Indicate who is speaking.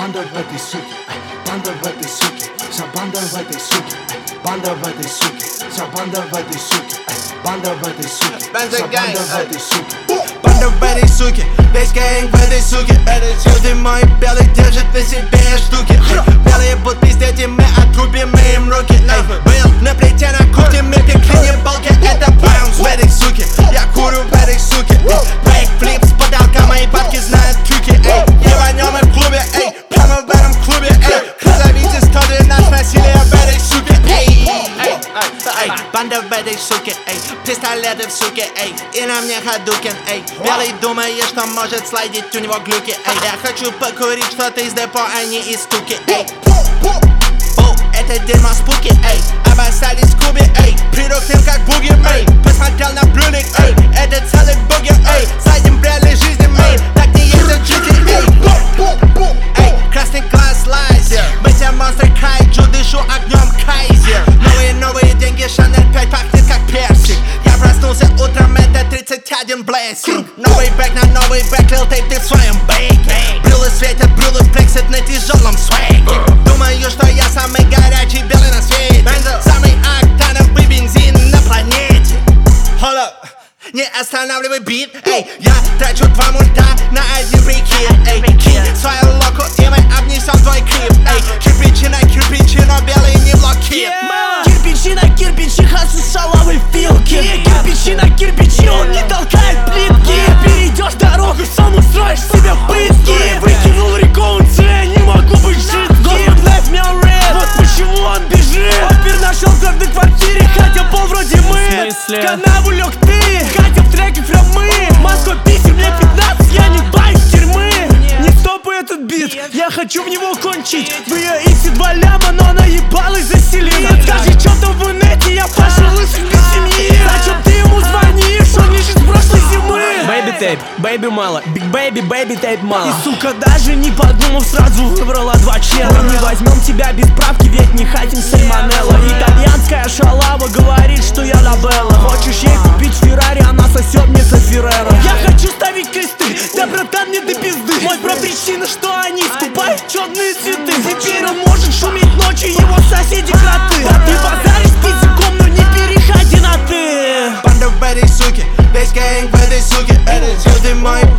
Speaker 1: банда в этой суке, банда в этой суке, вся банда в этой суке, банда в этой суке, вся банда в этой суке, банда в этой суке, вся банда в этой суке.
Speaker 2: Банда в этой суке, весь гэнг в этой суке. Люди мои белые держат на себе штуки. Белые будут пиздеть, и мы отрубим им руки. Был на плите на кухне, мы пекли не балки. Это баунс в этой суке, я курю в этой суке. Бэкфлип с потолка, мои бабки знают трюки. Ебанем в клубе, прямо в этом клубе. Назовите 112 насилия в этой суке. Банда в этой суке, пистолеты в суке, и на мне Hadouken. Белый думает, что может слайдить, у него глюки. Я хочу покурить что-то из депо, а не из стуки. Это дерьмо спуки, обоссались в кубе, прирухнем как бугер, посмотрел на брюлик, это целый бугер, зайдем в реальной жизни, так не ездят жители. Красный глаз лазер, мы все монстры кайджу, дышу огнем кайзер. Новые деньги, Шанель 5 пахнет как персик. Я проснулся утром, это 31 блейсинг. Новый бэк на новый бэк, лил тейп, ты в своем бейке. Брюлы светят, брюлы флексят на тяжелом свеге. Думаю, что я самый горячий белый на свете, самый октановый бензин на планете. Hold up, не останавливай бит, я трачу 2 мульта на один прикид, кинь свою локу, и мы обнесем твой клип, кирпичи на кирпичи, но белый не блокирует.
Speaker 3: Кирпичи на кирпичи, хасу шалавы вилки. Кирпичи на кирпичи, он не толкает плитки. Перейдешь дорогу, сам устроишь себе пытки. Выкинул реконцы, не могу быть жидким. God left me on red, вот почему он бежит. Опер нашел в каждой квартире, хотя пол вроде мы. В канаву лег ты, хотя в треке прям мы. Москва, Питер, мне 15, я не боюсь тюрьмы. Не стопай этот бит, я хочу в него кончить. В ее иксе 2 ляма, но она ебалась за селин. Скажи, что там в инете, я пошел лысый без семьи. Зачем ты ему звонишь, он лежит с прошлой зимы.
Speaker 4: Baby tape, baby мало, big baby tape мало.
Speaker 3: И сука даже не подумав, сразу выбрала 2 чела. Не возьмем тебя без правки, ведь не хотим сальмонелла. Итальянская шалава говорит, что я лабелла. Хочешь ей купить Феррари, она сосет мне Соферера. Я хочу ставить кресты, да братан мне до пизды. Мой про причина, что они скупают черные цветы. Теперь он может шуметь ночью, его соседи кроты. Ты базаришь с пиздюком, но не переходи на ты.
Speaker 2: Банда в этой суке, весь гэнг в этой суке. Люди мои